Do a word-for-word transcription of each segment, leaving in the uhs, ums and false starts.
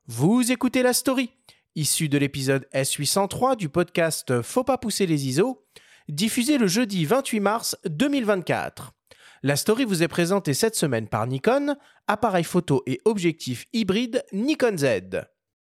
Vous écoutez La Story, issue de l'épisode S huit cent trois du podcast Faut pas pousser les I S O, diffusé le jeudi vingt-huit mars deux mille vingt-quatre. La Story vous est présentée cette semaine par Nikon, appareil photo et objectif hybride Nikon Z.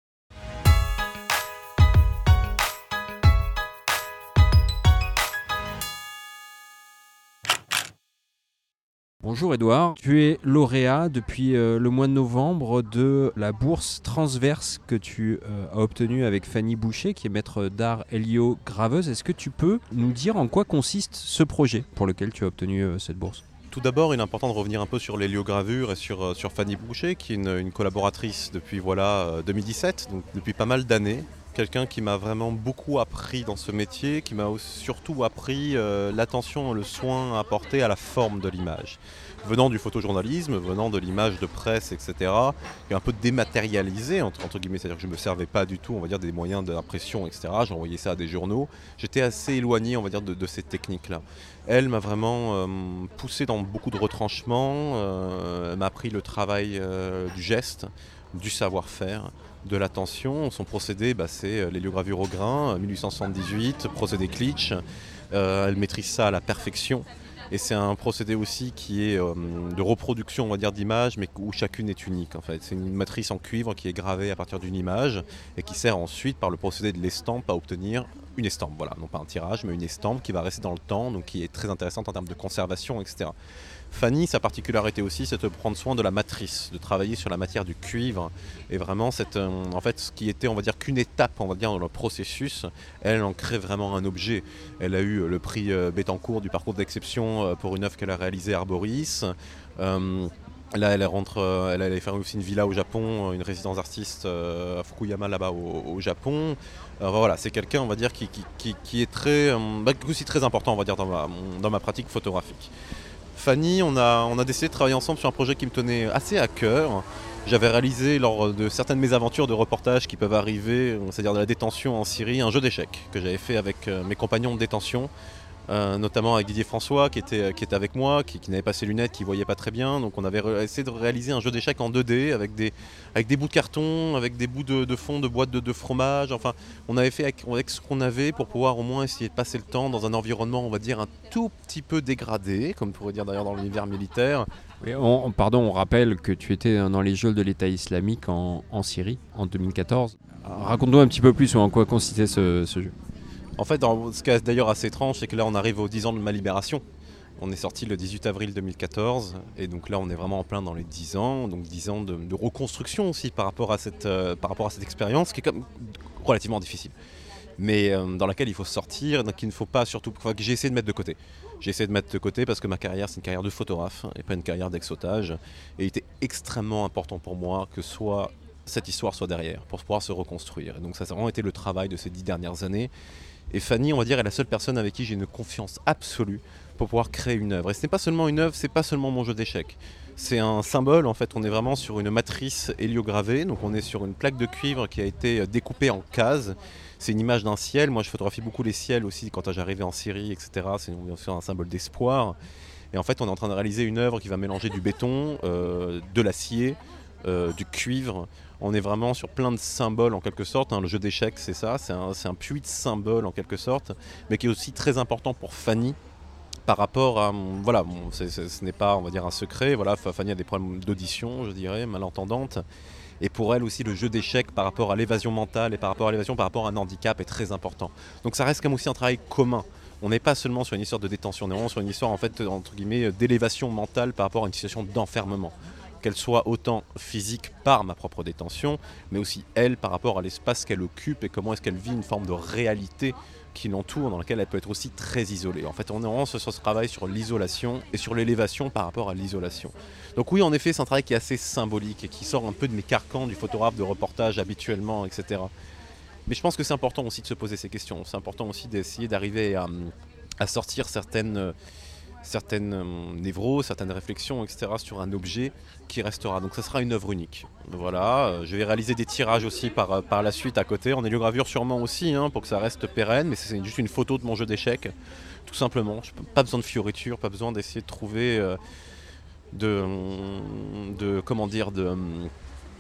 Bonjour Edouard, tu es lauréat depuis euh, le mois de novembre de la bourse transverse que tu euh, as obtenue avec Fanny Boucher qui est maître d'art héliograveuse. Est-ce que tu peux nous dire en quoi consiste ce projet pour lequel tu as obtenu euh, cette bourse ? Tout d'abord, il est important de revenir un peu sur l'héliogravure et sur, sur Fanny Boucher qui est une, une collaboratrice depuis voilà, deux mille dix-sept, donc depuis pas mal d'années. Quelqu'un qui m'a vraiment beaucoup appris dans ce métier, qui m'a surtout appris euh, l'attention et le soin apporté à la forme de l'image. Venant du photojournalisme, venant de l'image de presse, et cetera, et un peu dématérialisé, entre, entre guillemets, c'est-à-dire que je ne me servais pas du tout, on va dire, des moyens d'impression, et cetera. J'envoyais ça à des journaux. J'étais assez éloigné, on va dire, de, de ces techniques-là. Elle m'a vraiment euh, poussé dans beaucoup de retranchements, euh, elle m'a appris le travail euh, du geste, du savoir-faire, de l'attention. Son procédé, bah, c'est l'héliogravure au grain, mille huit cent soixante-dix-huit, procédé Klitsch. Euh, elle maîtrise ça à la perfection. Et c'est un procédé aussi qui est euh, de reproduction, on va dire, d'images, mais où chacune est unique en fait. C'est une matrice en cuivre qui est gravée à partir d'une image et qui sert ensuite, par le procédé de l'estampe, à obtenir une estampe. Voilà, non pas un tirage, mais une estampe qui va rester dans le temps, donc qui est très intéressante en termes de conservation, et cetera. Fanny, sa particularité aussi, c'est de prendre soin de la matrice, de travailler sur la matière du cuivre. Et vraiment, cette, euh, en fait, ce qui était, on va dire, qu'une étape, on va dire, dans le processus, elle en crée vraiment un objet. Elle a eu le prix euh, Bettencourt du parcours d'exception euh, pour une œuvre qu'elle a réalisée à Arboris. Euh, Là, elle rentre, euh, elle allait faire aussi une villa au Japon, une résidence d'artiste euh, à Fukuyama là-bas au, au Japon. Euh, voilà, c'est quelqu'un, on va dire, qui, qui, qui, qui est très, euh, bah, aussi très important, on va dire, dans ma, dans ma pratique photographique. Fanny, on a, on a décidé de travailler ensemble sur un projet qui me tenait assez à cœur. J'avais réalisé lors de certaines mésaventures de reportages qui peuvent arriver, c'est-à-dire de la détention en Syrie, un jeu d'échecs que j'avais fait avec mes compagnons de détention, euh, notamment avec Didier François qui était, qui était avec moi, qui, qui n'avait pas ses lunettes, qui ne voyait pas très bien. Donc on avait ré- essayé de réaliser un jeu d'échecs en deux D avec des, avec des bouts de carton, avec des bouts de, de fond de boîtes de, de fromage. Enfin, on avait fait avec, avec ce qu'on avait pour pouvoir au moins essayer de passer le temps dans un environnement, on va dire, un tout petit peu dégradé, comme on pourrait dire d'ailleurs dans l'univers militaire. Oui, on, pardon, on rappelle que tu étais dans les geôles de l'État islamique en, en Syrie en deux mille quatorze. Raconte-nous un petit peu plus en quoi consistait ce, ce jeu. En fait, ce qui est d'ailleurs assez étrange, c'est que là on arrive aux dix ans de ma libération. On est sorti le dix-huit avril deux mille quatorze et donc là on est vraiment en plein dans les dix ans, donc dix ans de, de reconstruction aussi par rapport à cette, euh, par rapport à cette expérience qui est comme relativement difficile, mais euh, dans laquelle il faut sortir, donc il ne faut pas surtout, enfin, que j'ai essayé de mettre de côté. J'ai essayé de mettre de côté parce que ma carrière c'est une carrière de photographe et pas une carrière d'ex-otage, et il était extrêmement important pour moi que soit cette histoire soit derrière pour pouvoir se reconstruire. Et donc ça a vraiment été le travail de ces dix dernières années. Et Fanny, on va dire, est la seule personne avec qui j'ai une confiance absolue pour pouvoir créer une œuvre. Et ce n'est pas seulement une œuvre, c'est pas seulement mon jeu d'échecs. C'est un symbole, en fait, on est vraiment sur une matrice héliogravée, donc on est sur une plaque de cuivre qui a été découpée en cases. C'est une image d'un ciel, moi je photographie beaucoup les ciels aussi quand j'arrivais en Syrie, et cetera. C'est bien sûr un symbole d'espoir. Et en fait, on est en train de réaliser une œuvre qui va mélanger du béton, euh, de l'acier, euh, du cuivre. On est vraiment sur plein de symboles en quelque sorte, hein. Le jeu d'échecs c'est ça, c'est un, c'est un puits de symboles en quelque sorte, mais qui est aussi très important pour Fanny par rapport à, voilà, bon, c'est, c'est, ce n'est pas, on va dire, un secret, voilà, Fanny a des problèmes d'audition, je dirais, malentendante, et pour elle aussi le jeu d'échecs par rapport à l'évasion mentale et par rapport à l'évasion par rapport à un handicap est très important. Donc ça reste comme aussi un travail commun. On n'est pas seulement sur une histoire de détention, on est vraiment sur une histoire en fait entre guillemets d'élévation mentale par rapport à une situation d'enfermement. Qu'elle soit autant physique par ma propre détention, mais aussi elle par rapport à l'espace qu'elle occupe et comment est-ce qu'elle vit une forme de réalité qui l'entoure, dans laquelle elle peut être aussi très isolée. En fait, on est vraiment sur ce travail sur l'isolation et sur l'élévation par rapport à l'isolation. Donc oui, en effet, c'est un travail qui est assez symbolique et qui sort un peu de mes carcans du photographe de reportage habituellement, et cetera. Mais je pense que c'est important aussi de se poser ces questions. C'est important aussi d'essayer d'arriver à, à sortir certaines... certaines euh, névroses, certaines réflexions, et cetera sur un objet qui restera. Donc ça sera une œuvre unique. Voilà, euh, je vais réaliser des tirages aussi par, par la suite à côté, en héliogravure sûrement aussi, hein, pour que ça reste pérenne, mais c'est juste une photo de mon jeu d'échecs, tout simplement. Je, pas besoin de fioritures, pas besoin d'essayer de trouver euh, de, de, comment dire, de,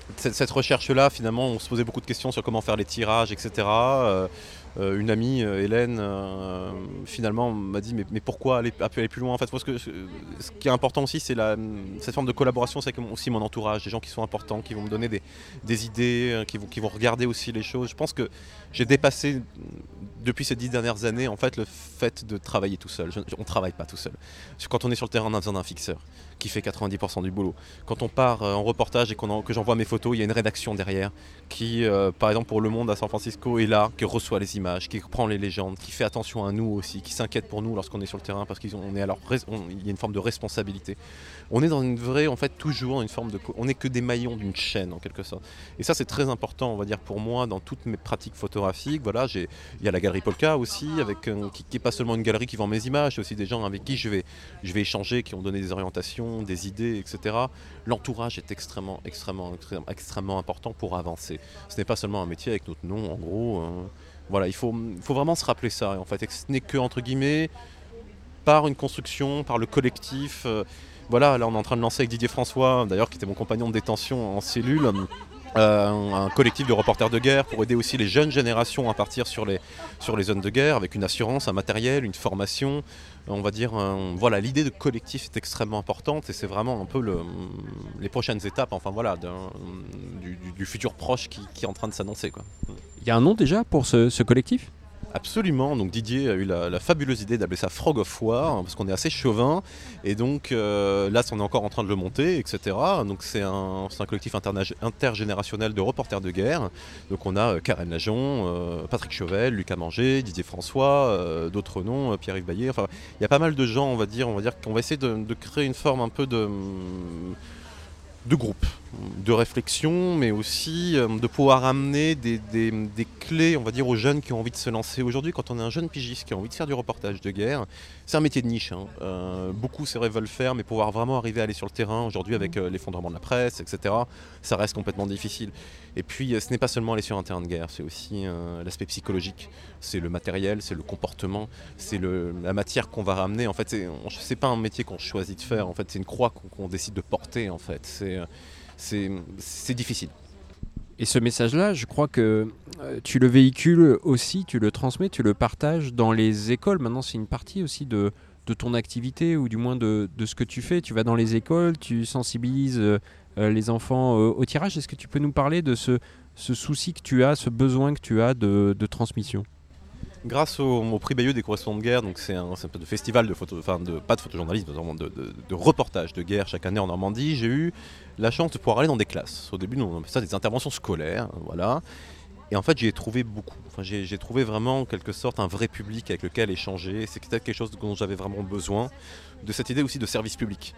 cette, cette recherche-là, finalement, on se posait beaucoup de questions sur comment faire les tirages, et cetera. Euh, euh, une amie, euh, Hélène, euh, finalement, m'a dit mais, mais pourquoi aller, aller plus loin en fait, parce que, ce qui est important aussi, c'est la, cette forme de collaboration, c'est avec aussi mon entourage, des gens qui sont importants, qui vont me donner des, des idées, qui vont, qui vont regarder aussi les choses. Je pense que j'ai dépassé, depuis ces dix dernières années, en fait, le fait de travailler tout seul. Je, on ne travaille pas tout seul. Quand on est sur le terrain, on a besoin d'un fixeur qui fait quatre-vingt-dix pour cent du boulot. Quand on part en reportage et qu'on en, que j'envoie mes photos, il y a une rédaction derrière qui, euh, par exemple pour Le Monde à San Francisco, est là, qui reçoit les images, qui prend les légendes, qui fait attention à nous aussi, qui s'inquiète pour nous lorsqu'on est sur le terrain parce qu'il y a une forme de responsabilité. On est dans une vraie, en fait, toujours une forme de... On n'est que des maillons d'une chaîne, en quelque sorte. Et ça, c'est très important, on va dire, pour moi, dans toutes mes pratiques photographiques. Voilà, j'ai... il y a la galerie Polka aussi, avec, euh, qui n'est pas seulement une galerie qui vend mes images, c'est aussi des gens avec qui je vais, je vais échanger, qui ont donné des orientations, des idées, et cetera. L'entourage est extrêmement, extrêmement, extrêmement, extrêmement important pour avancer. Ce n'est pas seulement un métier avec notre nom, en gros. Euh, voilà, il faut, il faut vraiment se rappeler ça. En fait, ce n'est que, entre guillemets, par une construction, par le collectif. Euh, voilà, là, on est en train de lancer avec Didier François, d'ailleurs, qui était mon compagnon de détention en cellule, Euh, un collectif de reporters de guerre pour aider aussi les jeunes générations à partir sur les, sur les zones de guerre avec une assurance, un matériel, une formation. On va dire, euh, voilà, l'idée de collectif est extrêmement importante et c'est vraiment un peu le, les prochaines étapes, enfin voilà, du, du, du futur proche qui, qui est en train de s'annoncer, quoi. Il y a un nom déjà pour ce, ce collectif ? Absolument, donc Didier a eu la, la fabuleuse idée d'appeler ça Frog of War, parce qu'on est assez chauvin, et donc euh, là on est encore en train de le monter, et cetera. Donc c'est un, c'est un collectif interna- intergénérationnel de reporters de guerre. Donc on a euh, Karen Lajon, euh, Patrick Chauvel, Lucas Manger, Didier François, euh, d'autres noms, euh, Pierre-Yves Baillet, enfin il y a pas mal de gens, on va dire, on va dire qu'on va essayer de, de créer une forme un peu de... de groupe, de réflexion, mais aussi euh, de pouvoir amener des, des, des clés, on va dire, aux jeunes qui ont envie de se lancer. Aujourd'hui, quand on est un jeune pigiste qui a envie de faire du reportage de guerre, c'est un métier de niche. Hein. Euh, beaucoup c'est veulent le faire, mais pouvoir vraiment arriver à aller sur le terrain, aujourd'hui avec euh, l'effondrement de la presse, et cetera, ça reste complètement difficile. Et puis, euh, ce n'est pas seulement aller sur un terrain de guerre, c'est aussi euh, l'aspect psychologique, c'est le matériel, c'est le comportement, c'est le, la matière qu'on va ramener. En fait, c'est, c'est pas un métier qu'on choisit de faire, en fait, c'est une croix qu'on, qu'on décide de porter, en fait. C'est, C'est, c'est difficile. Et ce message-là, je crois que euh, tu le véhicules aussi, tu le transmets, tu le partages dans les écoles. Maintenant, c'est une partie aussi de, de ton activité ou du moins de, de ce que tu fais. Tu vas dans les écoles, tu sensibilises euh, les enfants euh, au tirage. Est-ce que tu peux nous parler de ce, ce souci que tu as, ce besoin que tu as de, de transmission ? Grâce au, au prix Bayeux des correspondants de guerre, donc c'est un, c'est un festival de photo, enfin de, pas de photojournalisme, de, de, de reportage de guerre chaque année en Normandie, j'ai eu la chance de pouvoir aller dans des classes. Au début, on appelait ça des interventions scolaires, voilà. Et en fait, j'y ai trouvé beaucoup. Enfin, j'ai, j'ai trouvé vraiment, en quelque sorte, un vrai public avec lequel échanger. C'est peut-être quelque chose dont j'avais vraiment besoin, de cette idée aussi de service public.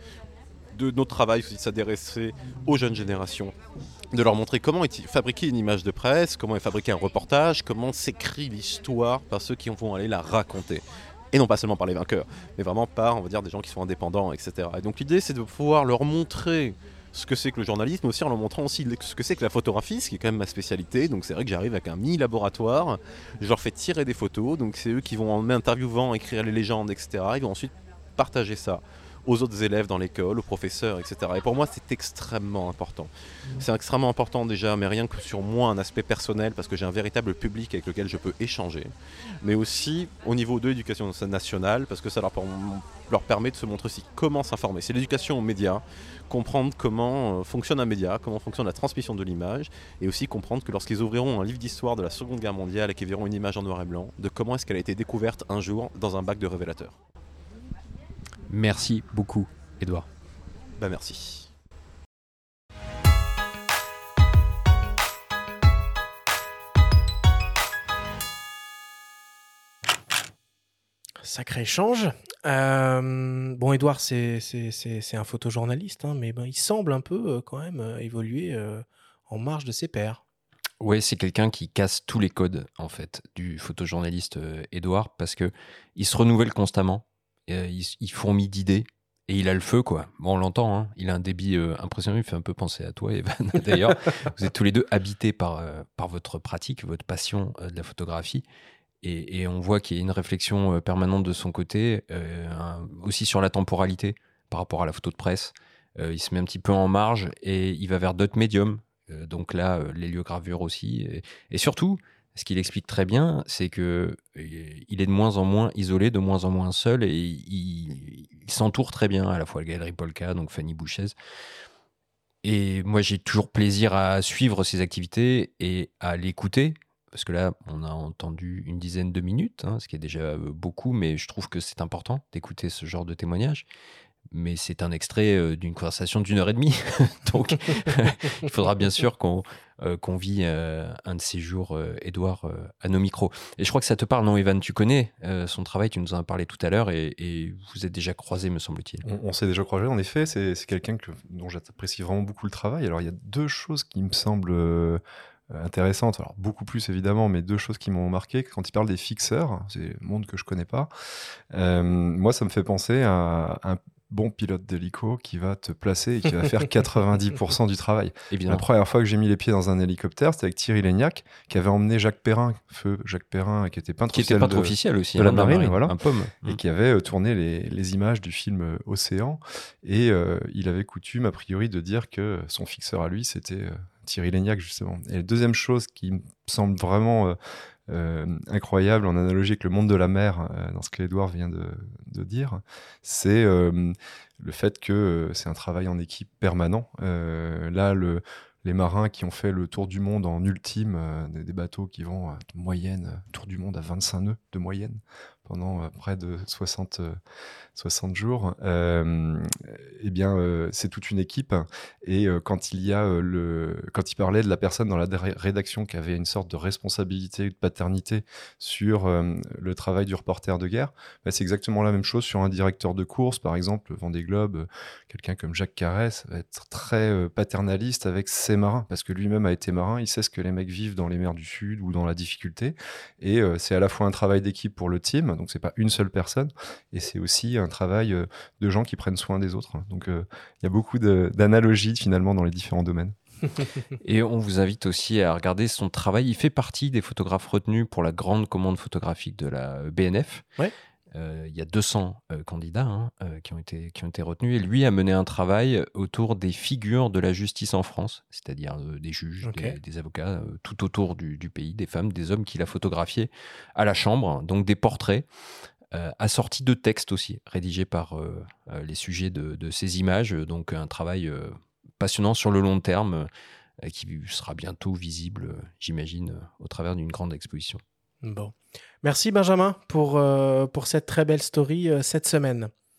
De notre travail aussi de s'adresser aux jeunes générations, de leur montrer comment est fabriquer une image de presse, comment est fabriqué un reportage, comment s'écrit l'histoire par ceux qui vont aller la raconter. Et non pas seulement par les vainqueurs, mais vraiment par, on va dire, des gens qui sont indépendants, et cetera. Et donc l'idée, c'est de pouvoir leur montrer ce que c'est que le journalisme, mais aussi en leur montrant aussi ce que c'est que la photographie, ce qui est quand même ma spécialité. Donc c'est vrai que j'arrive avec un mini laboratoire, je leur fais tirer des photos, donc c'est eux qui vont en interviewant, écrire les légendes, et cetera. Ils vont ensuite partager ça aux autres élèves dans l'école, aux professeurs, et cetera. Et pour moi, c'est extrêmement important. C'est extrêmement important déjà, mais rien que sur moi, un aspect personnel, parce que j'ai un véritable public avec lequel je peux échanger, mais aussi au niveau de l'éducation nationale, parce que ça leur, leur permet de se montrer aussi comment s'informer. C'est l'éducation aux médias, comprendre comment fonctionne un média, comment fonctionne la transmission de l'image, et aussi comprendre que lorsqu'ils ouvriront un livre d'histoire de la Seconde Guerre mondiale et qu'ils verront une image en noir et blanc, de comment est-ce qu'elle a été découverte un jour dans un bac de révélateur. Merci beaucoup, Édouard. Bah merci. Sacré échange. Euh, bon, Édouard, c'est, c'est, c'est, c'est un photojournaliste, hein, mais ben, il semble un peu euh, quand même euh, évoluer euh, en marge de ses pairs. Ouais, c'est quelqu'un qui casse tous les codes en fait du photojournaliste euh, Édouard, parce que il se renouvelle constamment, euh, il, il fourmille d'idées. Et il a le feu, quoi. Bon, on l'entend, hein. Il a un débit euh, impressionnant. Il fait un peu penser à toi, Evan. D'ailleurs, vous êtes tous les deux habités par, euh, par votre pratique, votre passion euh, de la photographie. Et, et on voit qu'il y a une réflexion euh, permanente de son côté, euh, un, aussi sur la temporalité par rapport à la photo de presse. Euh, il se met un petit peu en marge et il va vers d'autres médiums. Euh, donc là, euh, l'héliogravure aussi. Et, et surtout, ce qu'il explique très bien, c'est que euh, il est de moins en moins isolé, de moins en moins seul, et il, il s'entoure très bien, à la fois la Galerie Polka, donc Fanny Bouchez. Et moi, j'ai toujours plaisir à suivre ses activités et à l'écouter. Parce que là, on a entendu une dizaine de minutes, hein, ce qui est déjà euh, beaucoup, mais je trouve que c'est important d'écouter ce genre de témoignage. Mais c'est un extrait euh, d'une conversation d'une heure et demie. Donc, il faudra bien sûr qu'on euh, qu'on vit euh, un de ces jours, euh, Édouard, euh, à nos micros. Et je crois que ça te parle, non, Evan? Tu connais euh, son travail, tu nous en as parlé tout à l'heure, et, et vous êtes déjà croisés, me semble-t-il. On, on s'est déjà croisés, en effet. C'est, c'est quelqu'un que, dont j'apprécie vraiment beaucoup le travail. Alors, il y a deux choses qui me semblent euh, intéressantes. Alors, beaucoup plus, évidemment, mais deux choses qui m'ont marqué. Quand il parle des fixeurs, c'est un monde que je connais pas. Euh, moi, ça me fait penser à un bon pilote d'hélico qui va te placer et qui va faire quatre-vingt-dix pour cent du travail. Évidemment. La première fois que j'ai mis les pieds dans un hélicoptère, c'était avec Thierry Légnac, qui avait emmené Jacques Perrin, feu Jacques Perrin, qui était peintre Qui était officiel peintre de, officiel aussi. de la hein, marine, voilà. Un pomme. et qui avait euh, tourné les, les images du film euh, Océan. Et euh, il avait coutume, a priori, de dire que son fixeur à lui, c'était euh, Thierry Légnac, justement. Et la deuxième chose qui me semble vraiment... Euh, Euh, incroyable en analogie avec le monde de la mer, euh, dans ce que Édouard vient de, de dire, c'est euh, le fait que euh, c'est un travail en équipe permanent. Euh, là, le, les marins qui ont fait le tour du monde en ultime, euh, des, des bateaux qui vont à moyenne, euh, tour du monde à vingt-cinq nœuds de moyenne, pendant euh, près de soixante, euh, soixante jours, euh, eh bien, euh, c'est toute une équipe. Et euh, quand il y a euh, le, quand il parlait de la personne dans la ré- rédaction qui avait une sorte de responsabilité, de paternité sur euh, le travail du reporter de guerre, bah, c'est exactement la même chose sur un directeur de course, par exemple, Vendée Globe, euh, quelqu'un comme Jacques Carès va être très euh, paternaliste avec ses marins, parce que lui-même a été marin, il sait ce que les mecs vivent dans les mers du Sud ou dans la difficulté. Et euh, c'est à la fois un travail d'équipe pour le team, donc c'est pas une seule personne, et c'est aussi un travail euh, de gens qui prennent soin des autres. Donc il euh, y a beaucoup de, d'analogies finalement dans les différents domaines. Et on vous invite aussi à regarder son travail. Il fait partie des photographes retenus pour la grande commande photographique de la B N F. Ouais. Euh, il y a deux cents euh, candidats hein, euh, qui, ont été, qui ont été retenus. Et lui a mené un travail autour des figures de la justice en France, c'est-à-dire euh, des juges, Okay. des, des avocats, euh, tout autour du, du pays, des femmes, des hommes qu'il a photographiés à la chambre, donc des portraits. Euh, assorti de textes aussi, rédigés par euh, euh, les sujets de, de ces images. Donc un travail euh, passionnant sur le long terme euh, qui sera bientôt visible, euh, j'imagine, euh, au travers d'une grande exposition. Bon. Merci Benjamin pour, euh, pour cette très belle story euh, cette semaine.